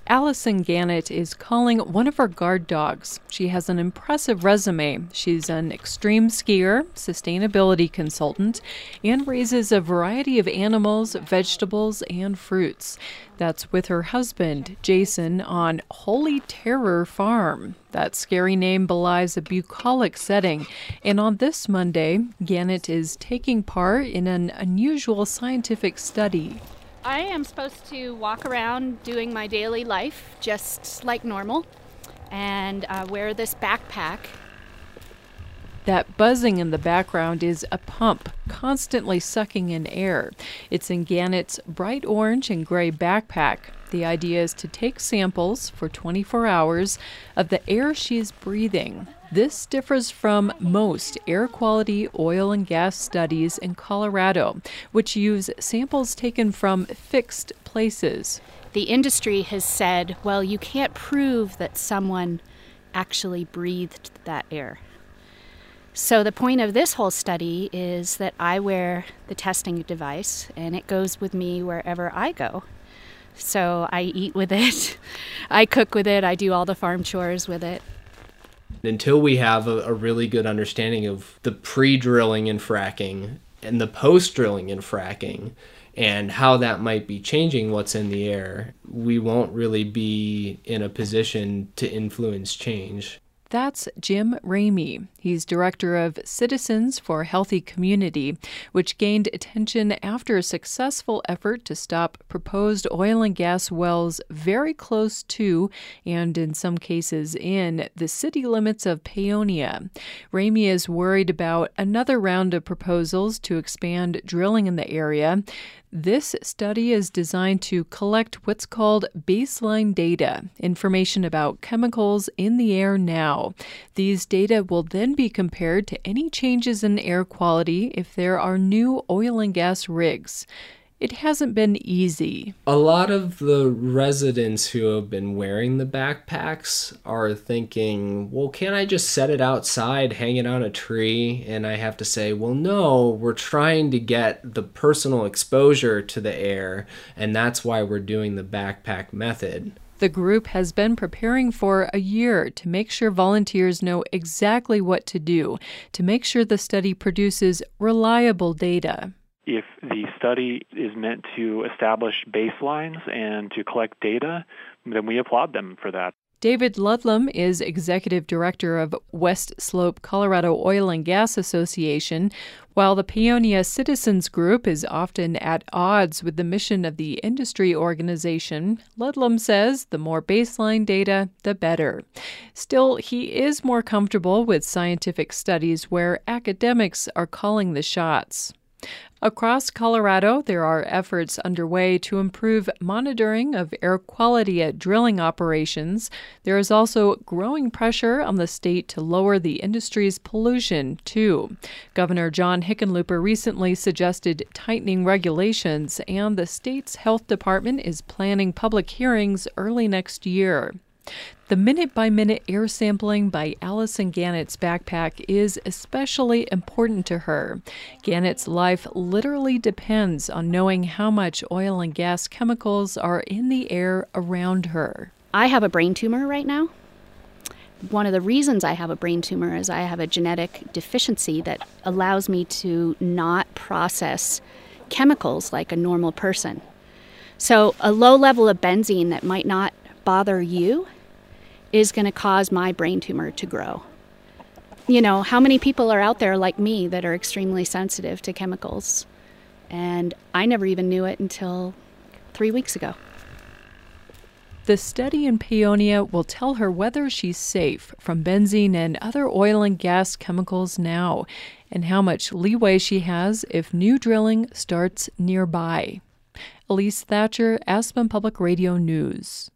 Allison Gannett is calling one of her guard dogs. She has an impressive resume. She's an extreme skier, sustainability consultant, and raises a variety of animals, vegetables, and fruits. That's with her husband, Jason, on Holy Terror Farm. That scary name belies a bucolic setting. And on this Monday, Gannett is taking part in an unusual scientific study. I am supposed to walk around doing my daily life just like normal and wear this backpack. That buzzing in the background is a pump constantly sucking in air. It's in Gannett's bright orange and gray backpack. The idea is to take samples for 24 hours of the air she's breathing. This differs from most air quality oil and gas studies in Colorado, which use samples taken from fixed places. The industry has said, well, you can't prove that someone actually breathed that air. So the point of this whole study is that I wear the testing device, and it goes with me wherever I go. So I eat with it, I cook with it, I do all the farm chores with it. Until we have a really good understanding of the pre-drilling and fracking and the post-drilling and fracking and how that might be changing what's in the air, we won't really be in a position to influence change. That's Jim Ramey. He's director of Citizens for a Healthy Community, which gained attention after a successful effort to stop proposed oil and gas wells very close to, and in some cases in, the city limits of Paonia. Ramey is worried about another round of proposals to expand drilling in the area. This study is designed to collect what's called baseline data, information about chemicals in the air now. These data will then be compared to any changes in air quality if there are new oil and gas rigs. It hasn't been easy. A lot of the residents who have been wearing the backpacks are thinking, well, can't I just set it outside, hang it on a tree? And I have to say, well, no, we're trying to get the personal exposure to the air, and that's why we're doing the backpack method. The group has been preparing for a year to make sure volunteers know exactly what to do, to make sure the study produces reliable data. If the study is meant to establish baselines and to collect data, then we applaud them for that. David Ludlam is executive director of West Slope Colorado Oil and Gas Association. While the Paonia Citizens Group is often at odds with the mission of the industry organization, Ludlam says the more baseline data, the better. Still, he is more comfortable with scientific studies where academics are calling the shots. Across Colorado, there are efforts underway to improve monitoring of air quality at drilling operations. There is also growing pressure on the state to lower the industry's pollution, too. Governor John Hickenlooper recently suggested tightening regulations, and the state's health department is planning public hearings early next year. The minute-by-minute air sampling by Allison Gannett's backpack is especially important to her. Gannett's life literally depends on knowing how much oil and gas chemicals are in the air around her. I have a brain tumor right now. One of the reasons I have a brain tumor is I have a genetic deficiency that allows me to not process chemicals like a normal person. So a low level of benzene that might not bother you is going to cause my brain tumor to grow. You know, how many people are out there like me that are extremely sensitive to chemicals? And I never even knew it until 3 weeks ago. The study in Paonia will tell her whether she's safe from benzene and other oil and gas chemicals now, and how much leeway she has if new drilling starts nearby. Elise Thatcher, Aspen Public Radio News.